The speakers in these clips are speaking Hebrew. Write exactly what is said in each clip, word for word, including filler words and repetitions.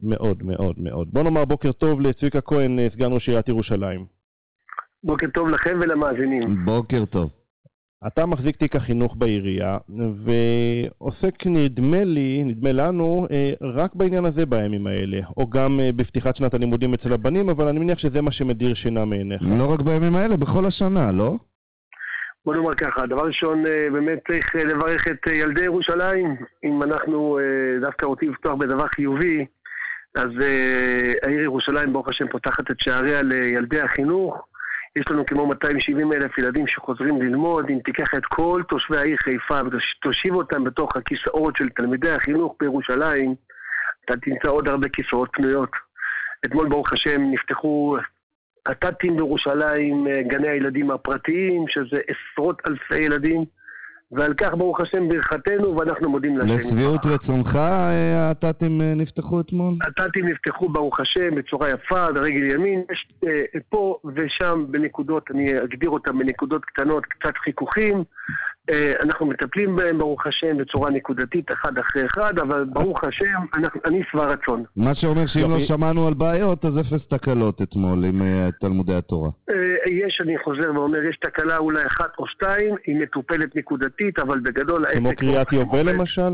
מאוד, מאוד, מאוד. בוא נאמר בוקר טוב לצביקה כהן, סגן ראש עיריית ירושלים. בוקר טוב לכם ולמאזינים. בוקר טוב. אתה מחזיק תיק החינוך בעירייה, ועוסק נדמה לי, נדמה לנו, רק בעניין הזה בימים האלה, או גם בפתיחת שנת הלימודים אצל הבנים, אבל אני מניח שזה מה שמדיר שינה מעיניך. לא רק בימים האלה, בכל השנה, לא? בוא נאמר ככה, דבר ראשון, באמת צריך לברך את ילדי ירושלים. אם אנחנו דווקא רוצים לפתוח בדבר חיובי, אז העיר ירושלים ברוך השם פותחת את שעריה לילדי החינוך. יש לנו כמו מאתיים ושבעים אלף ילדים שחוזרים ללמוד. אם תיקח את כל תושבי העיר חיפה ותושיב אותם בתוך הכיסאות של תלמידי החינוך בירושלים, אתה תמצא עוד הרבה כיסאות פנויות. אתמול ברוך השם נפתחו התתים בירושלים, גני הילדים הפרטיים, שזה עשרות אלפי ילדים, ועל כך ברוך השם ברכתנו, ואנחנו מודים לשם. לשביעות רצונך התתים נפתחו אתמול? התתים נפתחו ברוך השם בצורה יפה, ברגל ימין. יש פה ושם בנקודות, אני אגדיר אותם בנקודות קטנות, קצת חיכוכים. אנחנו מטפלים בהם ברוך השם בצורה נקודתית, אחד אחרי אחד, אבל ברוך השם אני שבע רצון. מה שאומר שאם לא שמענו על בעיות, אז אפס תקלות אתמול עם תלמודי התורה. יש, אני חוזר ואומר, יש תקלה אולי אחת או שתיים, היא מטופלת נקודתית, אבל בגדול... כמו קריית יובל למשל?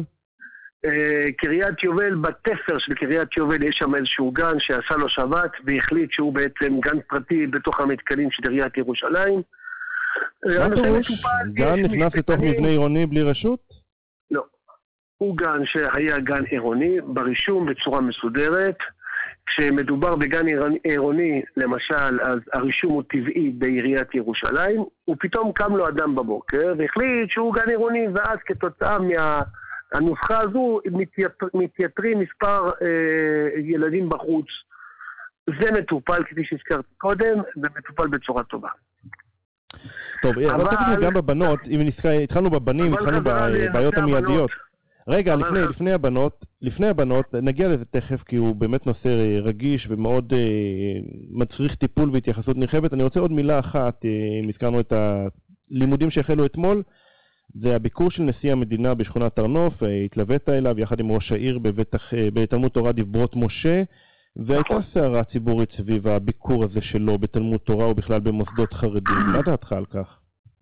קריית יובל, בתפר של קריית יובל יש שם איזשהו גן שעשה לו שבת, והחליט שהוא בעצם גן פרטי בתוך המתקנים של עיריית ירושלים. מה פירוש? גן נכנס לתוך מבנה עירוני בלי רשות? לא. הוא גן שהיה גן עירוני, ברישום בצורה מסודרת. כשמדובר בגן עירוני, למשל, אז הרישום הוא טבעי בעיריית ירושלים, ופתאום קם לו אדם בבוקר, והחליט שהוא גן עירוני, ואז כתוצאה מהנוסחה הזו, מתייתר, מתייתרים מספר אה, ילדים בחוץ. זה מטופל, כפי שהזכרתי קודם, ומטופל בצורה טובה. טוב, אבל תכף גם בבנות, אם התחלנו בבנים, התחלנו בבעיות המיידיות. רגע, לפני, לפני הבנות, לפני הבנות, נגיע לזה תכף, כי הוא באמת נושא רגיש ומאוד אה, מצריך טיפול והתייחסות נרחבת. אני רוצה עוד מילה אחת, אם הזכרנו את הלימודים שהחלו אתמול, זה הביקור של נשיא המדינה בשכונת הר נוף, התלווית אליו יחד עם ראש העיר בבית, בתלמוד תורה דברות משה, והייתה סערה ציבורית סביב הביקור הזה שלו בתלמוד תורה ובכלל במוסדות חרדים. מה דעתך על כך?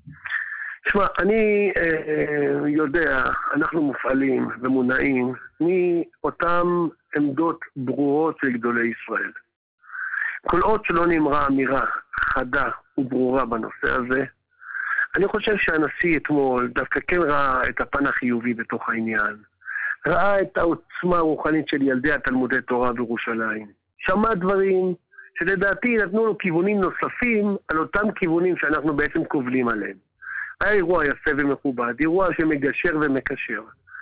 תשמע, אני אה, יודע, אנחנו מופעלים ומונעים מאותן עמדות ברורות של גדולי ישראל. כל עוד שלא נאמרה אמירה חדה וברורה בנושא הזה, אני חושב שהנשיא אתמול דווקא כן ראה את הפן החיובי בתוך העניין. ראה את העוצמה הרוחנית של ילדי התלמודי תורה בירושלים. שמע דברים שלדעתי נתנו לו כיוונים נוספים על אותם כיוונים שאנחנו בעצם קובלים עליהם. היה אירוע יפה ומכובד, אירוע שמגשר ומקשר.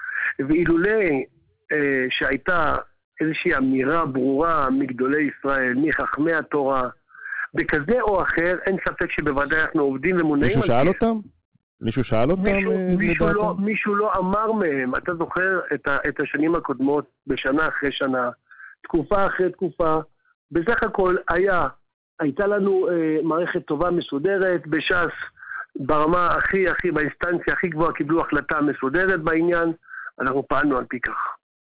ואילולי אה, שהייתה איזושהי אמירה ברורה מגדולי ישראל, מחכמי התורה, בכזה או אחר, אין ספק שבוודאי אנחנו עובדים ומונעים. מישהו שאל אותם? מישהו שאל אותם? מישהו, מישהו, לא, מישהו לא אמר מהם. אתה זוכר את, ה, את השנים הקודמות, בשנה אחרי שנה, תקופה אחרי תקופה. בסך הכל היה, הייתה לנו אה, מערכת טובה מסודרת, בש"ס, ברמה הכי, הכי, באינסטנציה הכי גבוהה, קיבלו החלטה מסודרת בעניין, אנחנו פעלנו על פי כך.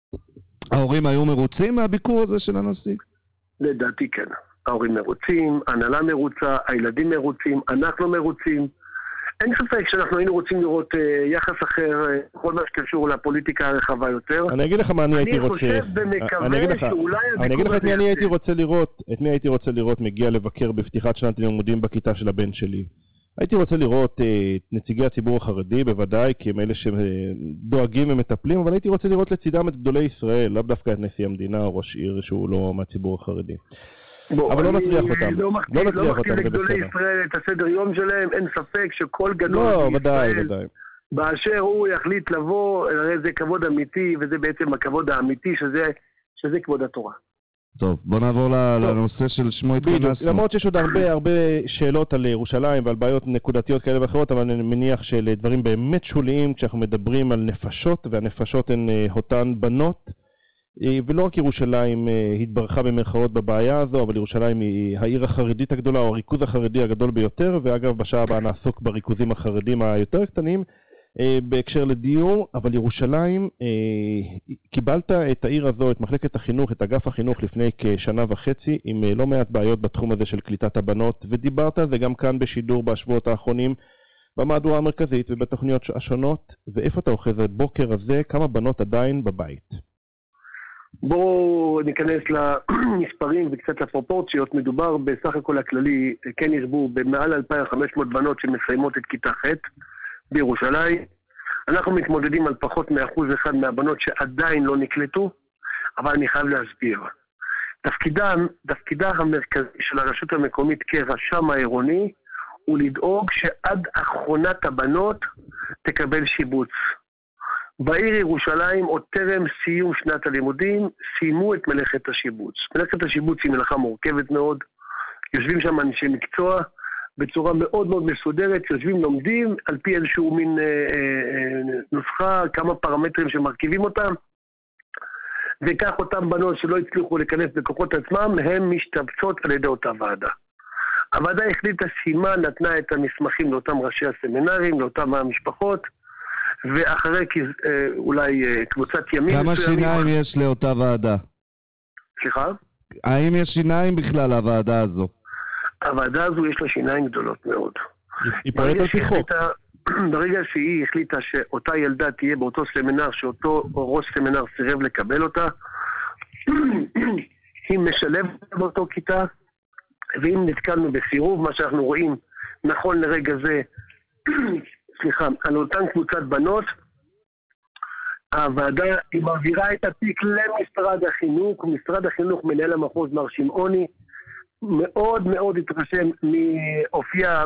ההורים היו מרוצים מהביקור הזה של הנשיא? לדעתי כן. ההורים מרוצים, הנהלה מרוצה, הילדים מרוצים, אנחנו מרוצים. אין ספק שאנחנו היינו רוצים לראות uh, יחס אחר, uh, כל מה שקשור לפוליטיקה הרחבה יותר. אני אגיד לך מה אני הייתי רוצה. אני חושב ומקווה שאולי אני אגיד לך את מי אני הייתי רוצה לראות, את מי הייתי רוצה לראות מגיע לבקר בפתיחת שנת לימודים בכיתה של הבן שלי. הייתי רוצה לראות את נציגי הציבור החרדי, בוודאי, כי הם אלה שדואגים ומטפלים, אבל הייתי רוצה לראות לצידם את גדולי ישראל, לאו דווקא את נשיא המדינה או ראש עיר שהוא לא מהציבור החרדי. אבל לא נצליח אותם. לא נצליח אותם, זה בסדר. לגדולי ישראל את הסדר יום שלהם, אין ספק שכל גדול בישראל, באשר הוא יחליט לבוא, הרי זה כבוד אמיתי, וזה בעצם הכבוד האמיתי, שזה כבוד התורה. טוב, בוא נעבור לנושא של שמו התכנסנו. למרות שיש עוד הרבה הרבה שאלות על ירושלים ועל בעיות נקודתיות כאלה ואחרות, אבל אני מניח שלדברים באמת שוליים כשאנחנו מדברים על נפשות, והנפשות הן אותן בנות, ולא רק ירושלים התברכה במרכאות בבעיה הזו, אבל ירושלים היא העיר החרדית הגדולה, או הריכוז החרדי הגדול ביותר, ואגב בשעה הבאה נעסוק בריכוזים החרדים היותר קטנים, בהקשר לדיור, אבל ירושלים, קיבלת את העיר הזו, את מחלקת החינוך, את אגף החינוך לפני כשנה וחצי, עם לא מעט בעיות בתחום הזה של קליטת הבנות, ודיברת על זה גם כאן בשידור בשבועות האחרונים, במהדורה המרכזית ובתוכניות השונות, ואיפה אתה אוחז בבוקר הזה, כמה בנות עדיין בבית? בואו ניכנס למספרים וקצת לפרופורציות. מדובר בסך הכל הכללי, כן ירבו, במעל אלפיים וחמש מאות בנות שמסיימות את כיתה ח' בירושלים. אנחנו מתמודדים על פחות מאחוז אחד מהבנות שעדיין לא נקלטו, אבל אני חייב להסביר. תפקידן, תפקידה המרכזי של הרשות המקומית כרשם העירוני, הוא לדאוג שעד אחרונת הבנות תקבל שיבוץ. בעיר ירושלים, עוד טרם סיום שנת הלימודים, סיימו את מלאכת השיבוץ. מלאכת השיבוץ היא מלאכה מורכבת מאוד, יושבים שם אנשי מקצוע, בצורה מאוד מאוד מסודרת, יושבים לומדים על פי איזשהו מין אה, אה, נוסחה, כמה פרמטרים שמרכיבים אותם, וכך אותם בנות שלא הצליחו להיכנס בכוחות עצמם, הן משתבצות על ידי אותה ועדה. הוועדה החליטה, סיימה, נתנה את המסמכים לאותם ראשי הסמינרים, לאותם המשפחות, ואחרי אה, אולי אה, קבוצת ימים... כמה שיניים יש לאותה ועדה? סליחה? האם יש שיניים בכלל לוועדה הזו? הוועדה הזו יש לה שיניים גדולות מאוד. היא פועלת על פי חוק. ברגע שהיא החליטה שאותה ילדה תהיה באותו סמינר, שאותו ראש סמינר סירב לקבל אותה, היא משלבת באותו כיתה, ואם נתקלנו בסירוב, מה שאנחנו רואים נכון לרגע זה, סליחה, על אותן קבוצת בנות, הוועדה היא מעבירה את התיק למשרד החינוך, משרד החינוך מנהל המחוז מר שמעוני, מאוד מאוד התרשם מאופייה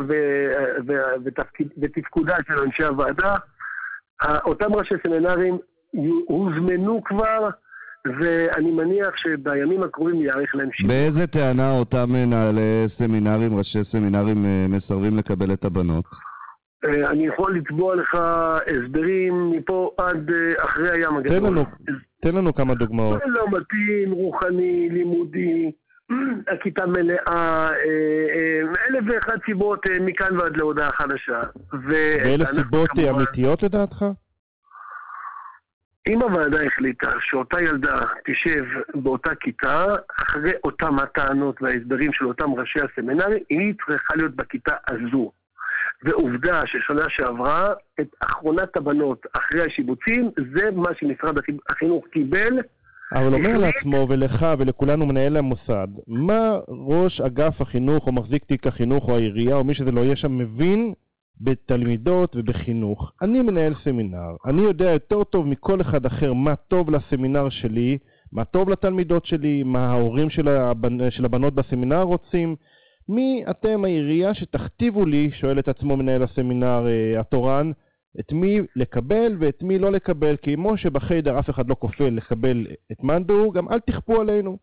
ותפקודה של אנשי הוועדה. אותם ראשי סמינרים הוזמנו כבר, ואני מניח שבימים הקרובים יערך להם שימוע. באיזה טענה אותם מנהלי סמינרים, ראשי סמינרים מסרבים לקבל את הבנות? אני יכול לצבוע לך הסברים מפה עד אחרי הים הגדול. תן לנו, תן לנו כמה דוגמאות. לא מתאים, רוחני, לימודי, הכיתה מלאה, אלף ואחת סיבות מכאן ועד להודעה חדשה. ואלה סיבות אמיתיות לדעתך? אם הוועדה החליטה שאותה ילדה תשב באותה כיתה, אחרי אותם הטענות וההסברים של אותם ראשי הסמינרי, היא צריכה להיות בכיתה הזו. ועובדה ששנה שעברה, את אחרונת הבנות אחרי השיבוצים, זה מה שמשרד החינוך קיבל. אבל אומר לעצמו ולך ולכולנו מנהל המוסד, מה ראש אגף החינוך או מחזיק תיק החינוך או העירייה או מי שזה לא יהיה שם מבין בתלמידות ובחינוך? אני מנהל סמינר, אני יודע יותר טוב מכל אחד אחר מה טוב לסמינר שלי, מה טוב לתלמידות שלי, מה ההורים של, הבנ... של הבנות בסמינר רוצים. מי אתם העירייה שתכתיבו לי, שואל את עצמו מנהל הסמינר אה, התורן, את מי לקבל ואת מי לא לקבל, כי כמו שבחיידר אף אחד לא כופל לקבל את מנדו, גם אל תכפו עלינו.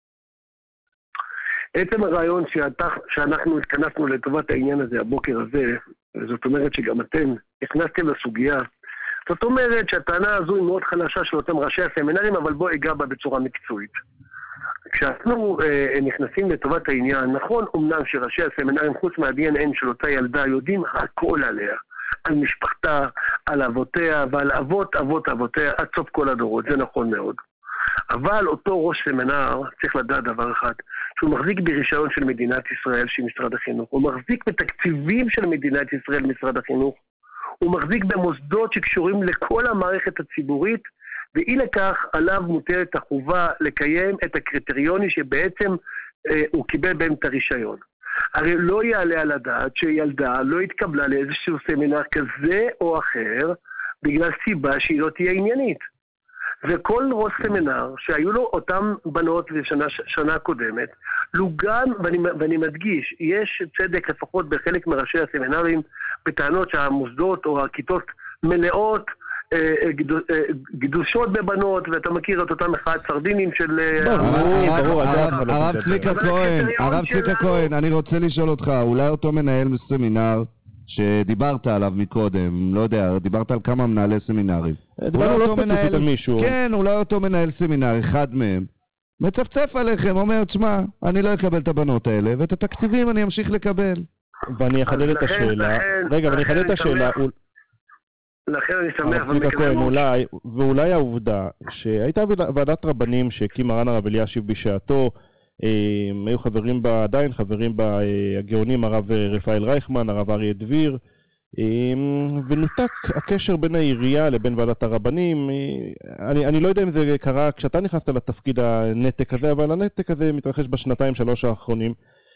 עצם הרעיון שאתה, שאנחנו התכנסנו לטובת העניין הזה, הבוקר הזה, זאת אומרת שגם אתם הכנסתם לסוגיה, זאת אומרת שהטענה הזו היא מאוד חלשה של אותם ראשי הסמינרים, אבל בוא אגע בה בצורה מקצועית. כשאנחנו אה, נכנסים לטובת העניין, נכון אומנם שראשי הסמינרים חוץ מה-די אן איי של אותה ילדה יודעים הכל עליה, על משפחתה, על אבותיה ועל אבות אבות אבותיה עד סוף כל הדורות, זה נכון מאוד. אבל אותו ראש סמינר צריך לדעת דבר אחד, שהוא מחזיק ברישיון של מדינת ישראל, של משרד החינוך, הוא מחזיק בתקציבים של מדינת ישראל, משרד החינוך, הוא מחזיק במוסדות שקשורים לכל המערכת הציבורית, ואי לכך עליו מוטלת החובה לקיים את הקריטריונים שבעצם אה, הוא קיבל בהם את הרישיון. הרי לא יעלה על הדעת שילדה לא התקבלה לאיזשהו סמינר כזה או אחר, בגלל סיבה שהיא לא תהיה עניינית. וכל ראש סמינר שהיו לו אותם בנות לשנה שנה קודמת, לוגן, ואני, ואני מדגיש, יש צדק לפחות בחלק מראשי הסמינרים, בטענות שהמוסדות או הכיתות מלאות, גדושות בבנות, ואתה מכיר את אותם אחד סרדינים של... הרב צביקה כהן, הרב צביקה כהן, אני רוצה לשאול אותך, אולי אותו מנהל סמינר שדיברת עליו מקודם, לא יודע, דיברת על כמה מנהלי סמינרים. דיברנו לא ספציפית על מישהו. כן, אולי אותו מנהל סמינר, אחד מהם, מצפצף עליכם, אומר, תשמע, אני לא אקבל את הבנות האלה, ואת התקציבים אני אמשיך לקבל. ואני אחדד את השאלה. רגע, ואני אחדד את השאלה. לכן אני שמח ומקווה מאוד. אולי, ואולי העובדה שהייתה ועדת רבנים שהקים מרן הרב אלישיב בשעתו, הם היו חברים בה, עדיין חברים בה הגאונים הרב רפאל רייכמן, הרב אריה דביר, ונותק הקשר בין העירייה לבין ועדת הרבנים. אני, אני לא יודע אם זה קרה כשאתה נכנסת לתפקיד הנתק הזה, אבל הנתק הזה מתרחש בשנתיים שלוש האחרונים,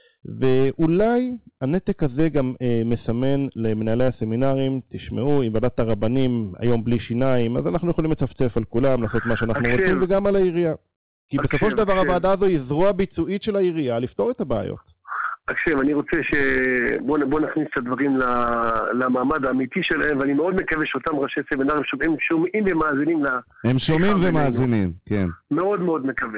ואולי הנתק הזה גם אה, מסמן למנהלי הסמינרים, תשמעו, עם ועדת הרבנים היום בלי שיניים, אז אנחנו יכולים לצפצף על כולם, לעשות מה שאנחנו אקשב. רוצים, וגם על העירייה. כי אקשב, בסופו של דבר אקשב. הוועדה הזו היא זרוע ביצועית של העירייה, לפתור את הבעיות. אקשב, אני רוצה ש... בוא, בוא נכניס את הדברים למעמד האמיתי שלהם, ואני מאוד מקווה שאותם ראשי סמינרים הם שומעים ומאזינים לה... הם שומעים ומאזינים, כן. מאוד מאוד מקווה.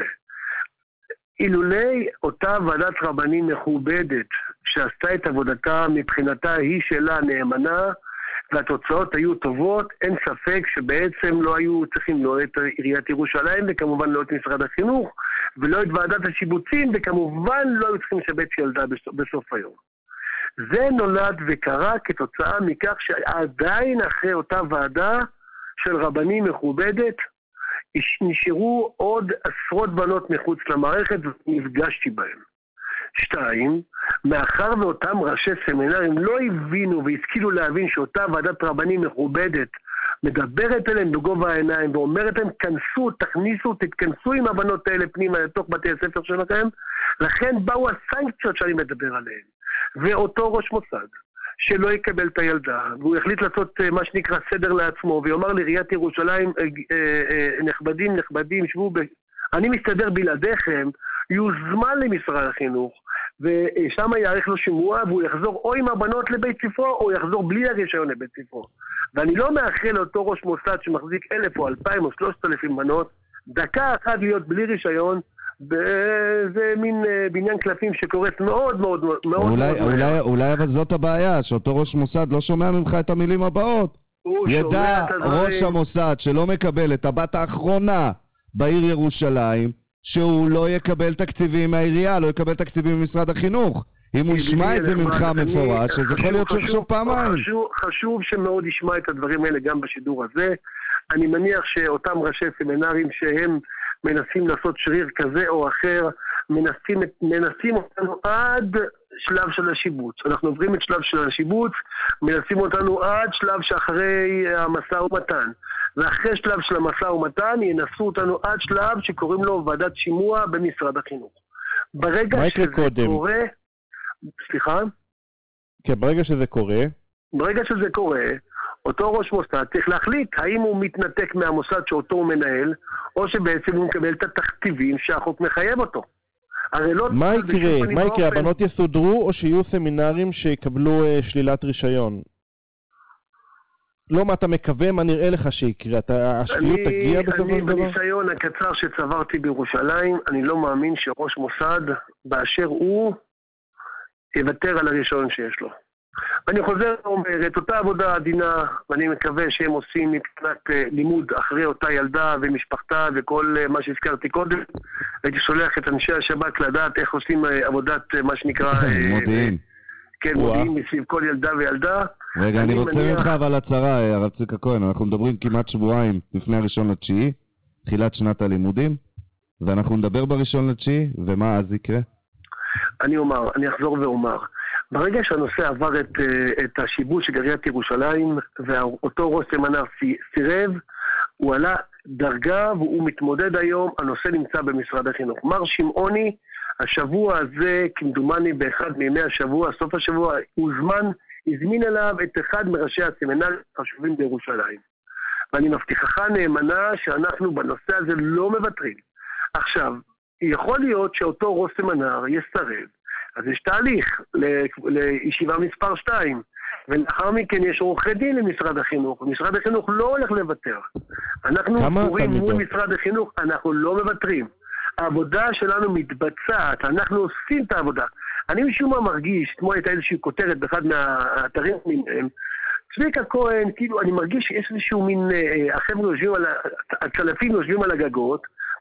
אילולי אותה ועדת רבנים מכובדת שעשתה את עבודתה מבחינתה היא שלה נאמנה והתוצאות היו טובות, אין ספק שבעצם לא היו צריכים לא את עיריית ירושלים וכמובן לא את משרד החינוך ולא את ועדת השיבוצים וכמובן לא היו צריכים לשבץ ילדה בסוף היום. זה נולד וקרה כתוצאה מכך שעדיין אחרי אותה ועדה של רבנים מכובדת נשארו עוד עשרות בנות מחוץ למערכת ונפגשתי בהם. שתיים, מאחר ואותם ראשי סמינרים לא הבינו והשכילו להבין שאותה ועדת רבנים מכובדת מדברת אליהם בגובה העיניים ואומרת להם כנסו, תכניסו, תתכנסו עם הבנות האלה פנימה לתוך בתי הספר שלכם, לכן באו הסנקציות שאני מדבר עליהן. ואותו ראש מוסד שלא יקבל את הילדה, והוא יחליט לעשות מה שנקרא סדר לעצמו, ויאמר לעיריית ירושלים, נכבדים, נכבדים, שבו, ב... אני מסתדר בלעדיכם, יוזמן למשרד החינוך, ושם יערך לו שימוע, והוא יחזור או עם הבנות לבית ספרו, או יחזור בלי הרישיון לבית ספרו. ואני לא מאחל לאותו ראש מוסד שמחזיק אלף או אלפיים או שלושת אלפים בנות, דקה אחת להיות בלי רישיון, זה מין בניין קלפים שקורס מאוד מאוד מאוד אולי, מאוד אולי, אולי אבל זאת הבעיה, שאותו ראש מוסד לא שומע ממך את המילים הבאות. ידע ראש המוסד שלא מקבל את הבת האחרונה בעיר ירושלים, שהוא לא יקבל תקציבים מהעירייה, לא יקבל תקציבים ממשרד החינוך. אם הוא ישמע את זה ממך מפורש, אז יכול להיות שיחשוב פעמיים. חשוב שמאוד ישמע את הדברים האלה גם בשידור הזה. אני מניח שאותם ראשי סמינרים שהם מנסים לעשות שריר כזה או אחר, מנסים, מנסים אותנו עד שלב של השיבוץ. אנחנו עוברים את שלב של השיבוץ, מנסים אותנו עד שלב שאחרי המשא ומתן. ואחרי שלב של המשא ומתן ינסו אותנו עד שלב שקוראים לו ועדת שימוע במשרד החינוך. ברגע שזה קודם. קורה... סליחה? כן, ברגע שזה קורה... ברגע שזה קורה... אותו ראש מוסד צריך להחליט האם הוא מתנתק מהמוסד שאותו הוא מנהל, או שבעצם הוא מקבל את התכתיבים שהחוק מחייב אותו. לא מה יקרה? מה יקרה? הבנות יסודרו או שיהיו סמינרים שיקבלו uh, שלילת רישיון? לא מה אתה מקווה, מה נראה לך שיקרה? אתה, השפיות תגיע בסופו של דבר? אני בניסיון הקצר שצברתי בירושלים, אני לא מאמין שראש מוסד באשר הוא יוותר על הרישיון שיש לו. ואני חוזר ואומר, את אותה עבודה עדינה, ואני מקווה שהם עושים מבחינת לימוד אחרי אותה ילדה ומשפחתה וכל מה שהזכרתי קודם, הייתי שולח את אנשי השב"כ לדעת איך עושים עבודת מה שנקרא... מודיעין. כן, מודיעין מסביב כל ילדה וילדה. רגע, אני רוצה ממך אבל הצהרה, הרב צביקה כהן, אנחנו מדברים כמעט שבועיים לפני הראשון לתשיעי, תחילת שנת הלימודים, ואנחנו נדבר בראשון לתשיעי, ומה אז יקרה? אני אומר, אני אחזור ואומר, ברגע שהנושא עבר את, את השיבוץ של עיריית ירושלים, ואותו ראש סמינר סירב, הוא עלה דרגה והוא מתמודד היום, הנושא נמצא במשרד החינוך. מר שמעוני, השבוע הזה, כמדומני באחד מימי השבוע, סוף השבוע, הוא זמן, הזמין אליו את אחד מראשי הסמינרים החשובים בירושלים. ואני מבטיחך נאמנה שאנחנו בנושא הזה לא מבטרים. עכשיו, יכול להיות שאותו ראש סמינר יסרב, אז יש תהליך לישיבה מספר שתיים, ולאחר מכן יש עורכי דין למשרד החינוך, ומשרד החינוך לא הולך לוותר. אנחנו קוראים מול משרד החינוך, אנחנו לא מבטרים. העבודה שלנו מתבצעת, אנחנו עושים את העבודה. אני משום מה מרגיש, כמו הייתה איזושהי כותרת באחד מהאתרים מהם, צביקה כהן, כאילו אני מרגיש שיש איזשהו מין, החבר'ה יושבים על, הצלפים יושבים על הגגות,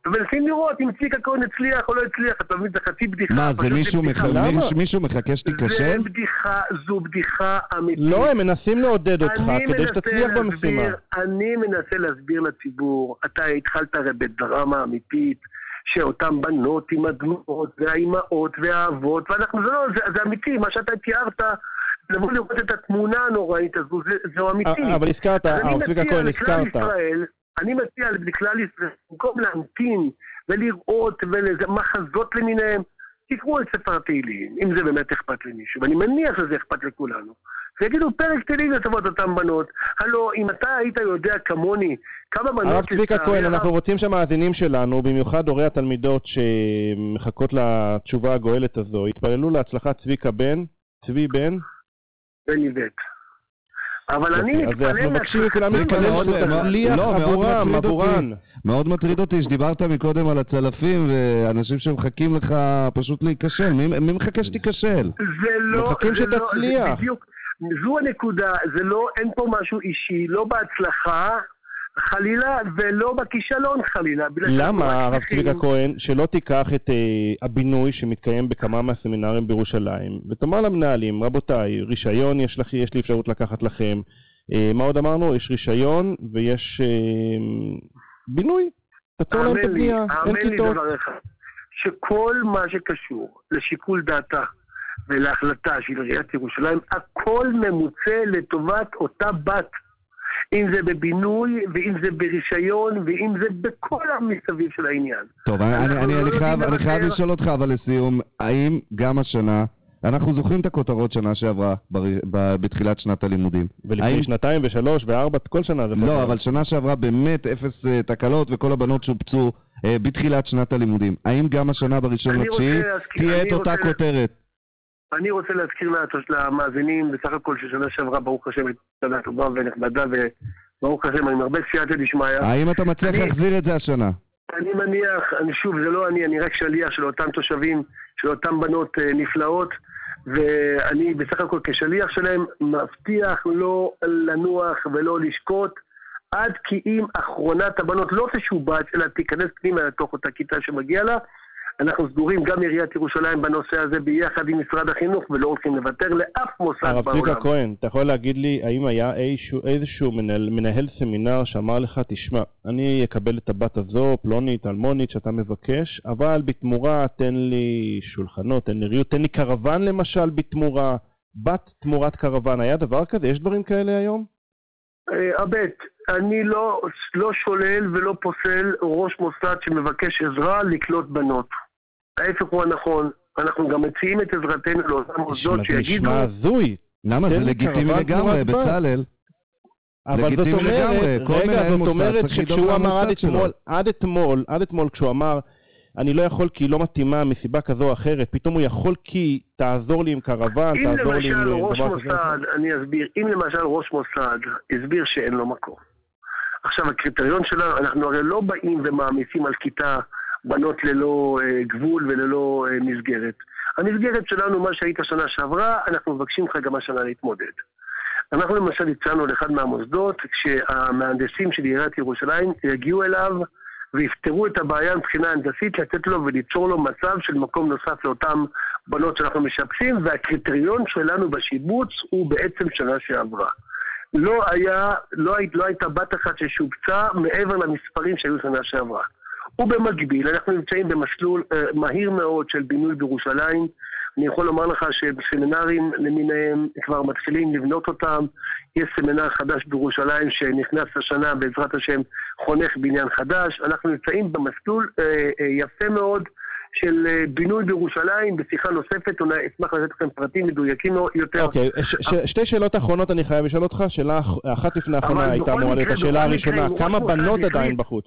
ומנסים לראות אם צביקה כהן הצליח או לא הצליח, אתה מבין, זה חצי בדיחה. מה, זה מישהו מחכה שתיכשל? זה בדיחה, זו בדיחה אמיתית. לא, הם מנסים לעודד אותך כדי שתצליח במשימה. אני מנסה להסביר לציבור, אתה התחלת הרי בדרמה אמיתית, שאותם בנות עם הדמות והאימהות והאבות, ואנחנו, זה לא, זה, זה אמיתי, מה שאתה תיארת, לבוא לראות את התמונה הנוראית הזו, זה, זה אמיתי. אבל הזכרת, צביקה כהן, הזכרת. אני מציע לכלל ישראל, במקום להמתין ולראות ולמחזות למיניהם, תקראו את ספר תהילים, אם זה באמת אכפת למישהו, ואני מניח שזה אכפת לכולנו. ויגידו, פרק תהילים לטובות אותם בנות. הלו, אם אתה היית יודע כמוני, כמה בנות... הרב צביקה כהן, אנחנו רוצים שהמאזינים שלנו, במיוחד הורי התלמידות שמחכות לתשובה הגואלת הזו, התפללו להצלחת צביקה בן, צבי בן? בן יבט. אבל אני מתפלל... אז אנחנו מבקשים מכולם להתפלל שתצליח עבורם, עבורן. מאוד מטריד אותי שדיברת מקודם על הצלפים, ואנשים שמחכים לך פשוט להיכשל. מי מחכה שתיכשל? זה לא... מחכים שתצליח. זו הנקודה, זה לא, אין פה משהו אישי, לא בהצלחה חלילה ולא בכישלון חלילה. למה, הרב צביקה כהן, שלא תיקח את הבינוי שמתקיים בכמה מהסמינרים בירושלים, ותאמר למנהלים, רבותיי, רישיון יש לי, יש לי אפשרות לקחת לכם, מה עוד אמרנו? יש רישיון ויש בינוי, תתור להם את הבנייה, אין כיתות. שכל מה שקשור לשיקול דעתה ולהחלטה של עיריית ירושלים, הכל ממוצא לטובת אותה בת. אם זה בבינוי, ואם זה ברישיון, ואם זה בכל המסביב של העניין. טוב, אני, אני, אני, חייב, אני חייב לשאול אותך, אבל לסיום, האם גם השנה, אנחנו זוכרים את הכותרות שנה שעברה ב, ב, בתחילת שנת הלימודים. ולפני האם... שנתיים ושלוש וארבע, כל שנה זה... לא, בכל. אבל שנה שעברה באמת אפס uh, תקלות, וכל הבנות שופצו uh, בתחילת שנת הלימודים. האם גם השנה בראשון לתשיעי תהיה את אותה רוצה... כותרת? אני רוצה להזכיר למאזינים, בסך הכל ששנה שעברה, ברוך השם, שנה טובה ונכבדה, וברוך השם, אני מרבה סייעתא דשמיא. האם אתה מצליח אני, להחזיר את זה השנה? אני מניח, אני שוב, זה לא אני, אני רק שליח של אותם תושבים, של אותם בנות אה, נפלאות, ואני בסך הכל כשליח שלהם מבטיח לא לנוח ולא לשקוט, עד כי אם אחרונת הבנות לא תשובץ, אלא תיכנס פנימה לתוך אותה כיתה שמגיע לה, אנחנו סגורים גם עיריית ירושלים בנושא הזה ביחד עם משרד החינוך, ולא הולכים לוותר לאף מוסד בעולם. הרב צביקה כהן, אתה יכול להגיד לי, האם היה איזשהו, איזשהו מנהל, מנהל סמינר שאמר לך, תשמע, אני אקבל את הבת הזו, פלונית, אלמונית, שאתה מבקש, אבל בתמורה תן לי שולחנות, תן לי ריאות, תן לי קרוון למשל בתמורה, בת תמורת קרוון, היה דבר כזה? יש דברים כאלה היום? הבט, אני לא, לא שולל ולא פוסל ראש מוסד שמבקש עזרה לקלוט בנות. ההפך הוא הנכון, אנחנו גם מציעים את עזרתנו לאותם מוסדות שיגידו... נשמע הזוי. למה? זה לגיטימי לגמרי, בצלאל. אבל זאת אומרת, רגע, זאת אומרת שכשהוא אמר עד אתמול, עד אתמול, עד אתמול כשהוא אמר, אני לא יכול כי היא לא מתאימה מסיבה כזו או אחרת, פתאום הוא יכול כי תעזור לי עם קרוון, תעזור לי עם... אם למשל ראש מוסד, אני אסביר, אם למשל ראש מוסד הסביר שאין לו מקום. עכשיו הקריטריון שלנו, אנחנו הרי לא באים ומעמיסים על כיתה בנות ללא אה, גבול וללא אה, מסגרת. המסגרת שלנו, מה שהיית שנה שעברה, אנחנו מבקשים לך גם השנה להתמודד. אנחנו למשל הצענו לאחד מהמוסדות, כשהמהנדסים של עיריית ירושלים יגיעו אליו ויפתרו את הבעיה מבחינה הנדסית, לתת לו וליצור לו מצב של מקום נוסף לאותם בנות שאנחנו משפצים, והקריטריון שלנו בשיבוץ הוא בעצם שנה שעברה. לא היה, לא, לא הייתה בת אחת ששובצה מעבר למספרים שהיו שנה שעברה. ובמקביל, אנחנו נמצאים במסלול אה, מהיר מאוד של בינוי בירושלים. אני יכול לומר לך שבסמינרים למיניהם כבר מתחילים לבנות אותם. יש סמינר חדש בירושלים שנכנס השנה בעזרת השם חונך בניין חדש. אנחנו נמצאים במסלול אה, אה, יפה מאוד של אה, בינוי בירושלים. בשיחה נוספת, אני אשמח לתת לכם פרטים מדויקים יותר. אוקיי, ש- ש- שתי שאלות אחרונות אני חייב לשאול אותך. שאלה אחת לפני האחרונה הייתה אמורה להיות השאלה הראשונה. כמה בנות עדיין בחוץ?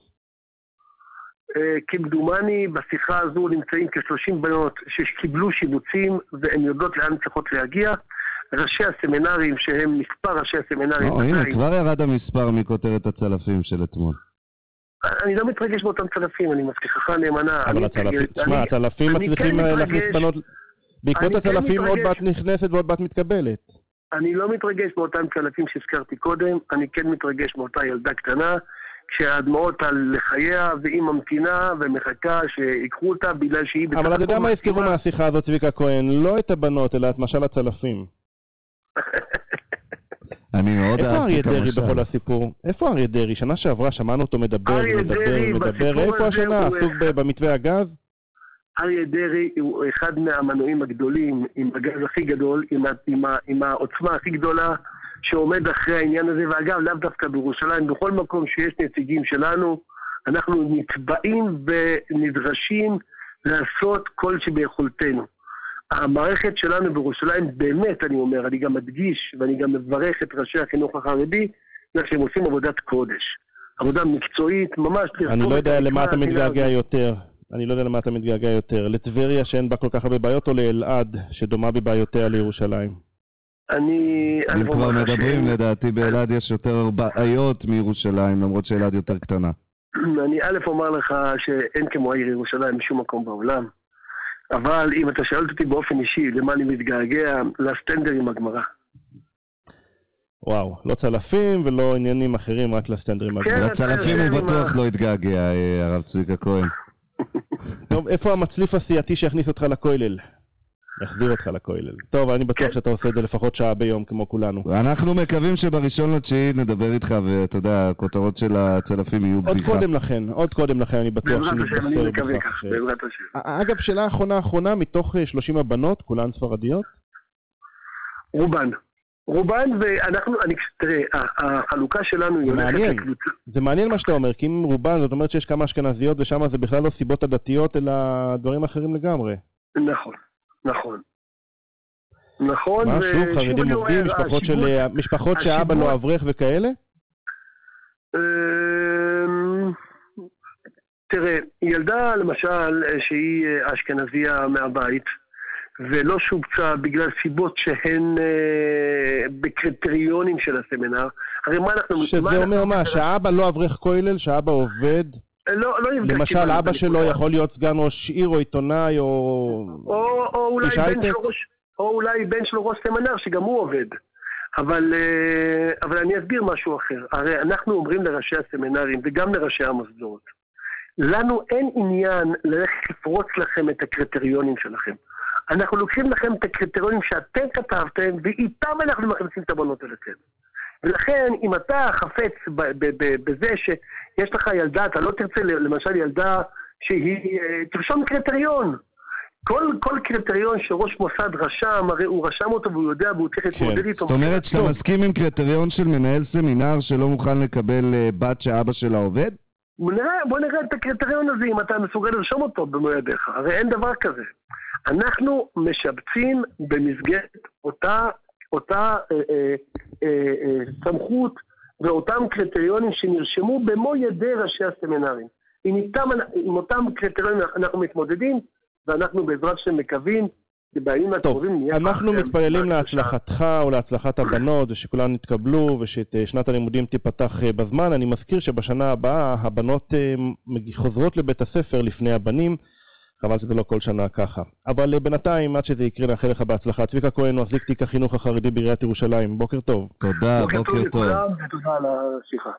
כמדומני, בשיחה הזו נמצאים כ-שלושים בנות שקיבלו שיבוצים והן יודעות לאן צריכות להגיע. ראשי הסמינרים, שהם מספר ראשי הסמינרים... או, הנה, כבר ירד המספר מכותרת הצלפים של אתמול. אני לא מתרגש באותם צלפים, אני מבטיחך נאמנה. אבל הצלפים, תשמע, הצלפים מצליחים להכניס בנות... בעקבות הצלפים עוד בת נכנסת ועוד בת מתקבלת. אני לא מתרגש באותם צלפים שהזכרתי קודם, אני כן מתרגש מאותה ילדה קטנה, כשהדמעות על לחייה, והיא ממתינה ומחכה שיקחו אותה בגלל שהיא... אבל אתה יודע מה הזכירו מהשיחה הזאת, צביקה כהן? לא את הבנות, אלא את משל הצלפים. אני מאוד איפה אהבתי אריה כמשל. דרעי בכל הסיפור? איפה אריה דרעי? שנה שעברה שמענו אותו מדבר, מדבר, מדבר. איפה השנה? עסוק במתווה הגז? אריה דרעי הוא אחד מהמנועים הגדולים, עם הגז הכי גדול, עם, עם, עם העוצמה הכי גדולה שעומד אחרי העניין הזה, ואגב, לאו דווקא בירושלים, בכל מקום שיש נציגים שלנו, אנחנו נתבעים ונדרשים לעשות כל שביכולתנו. המערכת שלנו בירושלים, באמת אני אומר, אני גם מדגיש, ואני גם מברך את ראשי החינוך החרדי, שהם עושים עבודת קודש. עבודה מקצועית, ממש... אני לא יודע למה אתה מתגעגע יותר. אני לא יודע למה אתה מתגעגע יותר. לטבריה שאין בה כל כך הרבה בעיות, או לאלעד שדומה בבעיותיה לירושלים? אני... אם כבר מדברים, לדעתי באלעד יש יותר בעיות מירושלים, למרות שאלעד יותר קטנה. אני א' אומר לך שאין כמו העיר ירושלים בשום מקום בעולם. אבל אם אתה שאלת אותי באופן אישי למה אני מתגעגע, לסטנדר עם הגמרא. וואו, לא צלפים ולא עניינים אחרים, רק לסטנדר עם הגמרא. לצלפים הוא בטוח לא התגעגע, הרב צביקה כהן. טוב, איפה המצליף הסיעתי שהכניס אותך לכולל? יחזיר אותך לכולל. טוב, אני בטוח שאתה עושה את זה לפחות שעה ביום כמו כולנו. אנחנו מקווים שבראשון לתשיעי נדבר איתך, ואתה יודע, הכותרות של הצלפים יהיו בדיחה. עוד קודם לכן, עוד קודם לכן, אני בטוח שנתבשר בכך. אגב, שאלה האחרונה האחרונה, מתוך שלושים הבנות, כולן ספרדיות? רובן. רובן, ואנחנו, אני, תראה, החלוקה שלנו היא הולכת לקבוצה. זה מעניין מה שאתה אומר, כי אם רובן, זאת אומרת שיש כמה אשכנזיות, ושם זה בכלל לא סיבות הדתיות, אלא דברים אחרים לגמרי. נכון, נכון. נכון, מה, שוב, חרדים עובדים, משפחות שהאבא לא אברך וכאלה? תראה, ילדה למשל שהיא אשכנזיה מהבית, ולא שובצה בגלל סיבות שהן אה, בקריטריונים של הסמינר. הרי מה אנחנו... שזה מה אומר אנחנו... מה? שהאבא לא אברך כולל, שהאבא עובד? לא, לא יבדק. למשל, אבא שלו יכול להיות סגן ראש עיר או עיתונאי או... או, או, אולי בן שלו ראש, או אולי בן שלו ראש סמינר שגם הוא עובד. אבל, אה, אבל אני אסביר משהו אחר. הרי אנחנו אומרים לראשי הסמינרים וגם לראשי המוסדות, לנו אין עניין ללכת לפרוץ לכם את הקריטריונים שלכם. אנחנו לוקחים לכם את הקריטריונים שאתם כתבתם, ואיתם אנחנו מכניסים את הבנות אליכם. ולכן, אם אתה חפץ בזה שיש לך ילדה, אתה לא תרצה למשל ילדה שהיא, תרשום קריטריון. כל, כל קריטריון שראש מוסד רשם, הרי הוא רשם אותו והוא יודע והוא צריך להתמודד איתו. זאת אומרת שאתה מסכים עם קריטריון של מנהל סמינר שלא מוכן לקבל בת שאבא שלה עובד? בוא נראה, בוא נראה את הקריטריון הזה אם אתה מסוגל לרשום אותו במו ידיך. הרי אין דבר כזה. אנחנו משבצים במסגרת אותה, אותה אה, אה, אה, אה, סמכות ואותם קריטריונים שנרשמו במו ידי ראשי הסמינרים. עם, איתם, עם אותם קריטריונים אנחנו מתמודדים, ואנחנו בעזרת שם מקווים שבימים הקרובים נהיה... אנחנו מתפללים להצלחתך או להצלחת הבנות, ושכולן יתקבלו, וששנת הלימודים תיפתח בזמן. אני מזכיר שבשנה הבאה הבנות חוזרות לבית הספר לפני הבנים, חבל שזה לא כל שנה ככה. אבל בינתיים, עד שזה יקרה, נאחל לך בהצלחה. צביקה כהן, מחזיק תיק החינוך החרדי בעיריית ירושלים. בוקר טוב. תודה, בוקר טוב. בוקר טוב לכולם, ותודה על השיחה.